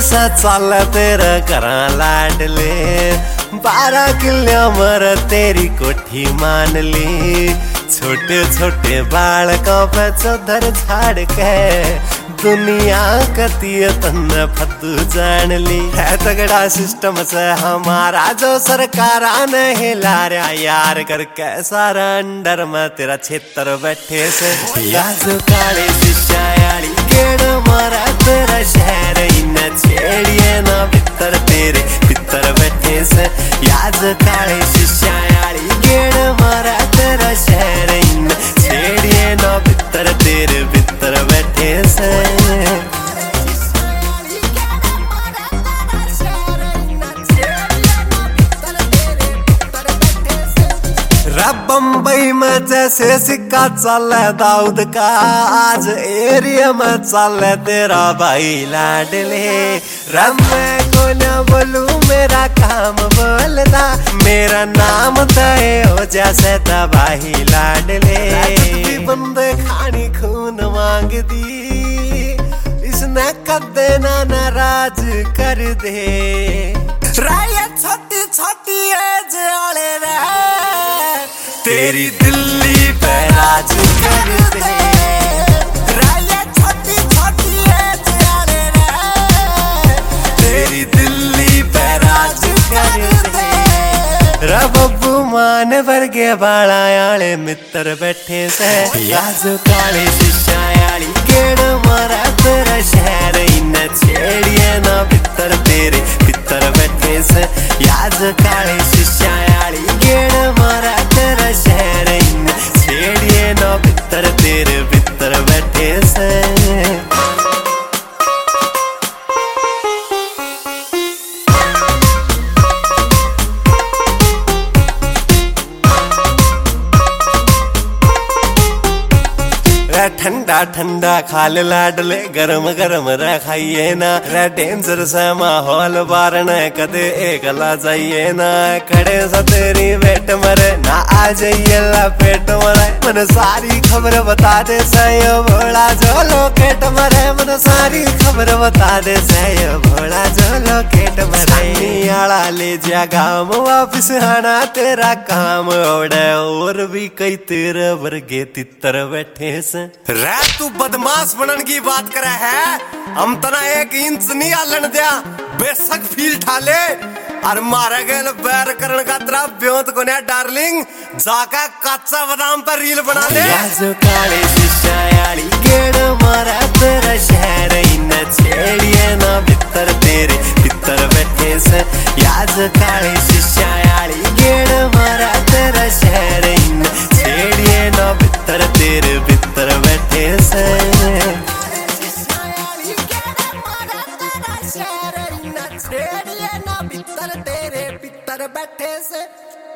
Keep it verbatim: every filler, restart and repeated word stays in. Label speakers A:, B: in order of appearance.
A: सा चल तेरा करा लाडले, बारह किलो मर तेरी कोठी मान ली। छोटे छोटे बालकों पे चौधर झाड़ के दुनिया कती तन फतू जान ली। है तगड़ा सिस्टम से हमारा जो सरकार ने हिला रहा यार, करके सारा अंडर में तेरा क्षेत्र बैठे से। याद काले शिष्याली गेड़ मारा तेरा शहर इन छेड़िए ना भीतर तेरे भीतर बैठे से। याद काले शिष्याली गेड़ मारा तेरा शहर इन छेड़िए ना भीतर तेरे भीतर बैठे से। बम्बई में जैसे सिक्का चल दाऊद का, आज एरिया में चल तेरा भाई लाडले। रब मैं को न बोलू मेरा काम बोलता, मेरा नाम तय हो जैसे तबाही लाडले। बंदे खानी खून मांग दी, इसने कदे ना नाराज कर दे। राय छोटी छोटी एज वाले तेरी दिल्ली पे राज कर दे। राय छोटी छोटी एज वाले तेरी दिल्ली पे राज कर दे। रबब्बू मान वर्गे बाला आले मित्र बैठे से। याज काले शिष्याली गेड़ मारा तेरा शहर इन छेड़िए ना भीतर तेरे भीतर बैठे से। याज काले शिष्याली गेड़ मारा तेरा शहर इन छेड़िए ना भीतर तेरे भीतर बैठे से। ठंडा ठंडा खाल लाडले, गरम गरम रह खाइए ना। रे डेंजर से माहौल बारण कदे एकला जाइए ना। खड़े सा तेरी वेट मरे ना आ जाइए लपेट मरे। मन सारी खबर बता दे सयो भोला जो लोकेट मरे। मन सारी खबर बता दे सयो भोला जो लोकेट मरे। आला ले जा गाँव वापिस आना तेरा काम ओढ़े, और भी कई तेरे वर्गे तितर बैठे से। रे तू बदमाश बनन की बात करे है, हम तना एक इंच नहीं आलन दिया। बेशक फील ठाले और मारे गए बैर करन का तेरा ब्योत को ने डार्लिंग, जाका कच्चा बादाम पर रील बना ले। याज काले शिष्याली गेड़ मारा तेरा शहर इन छेड़िए ना भीतर तेरे भीतर बैठे से। याज काले शिष्याली गेड़ मारा तेरा शहर इन छेड़िए ना भीतर तेरे भीतर बैठे से।
B: भीतर तेरे भीतर बैठे से।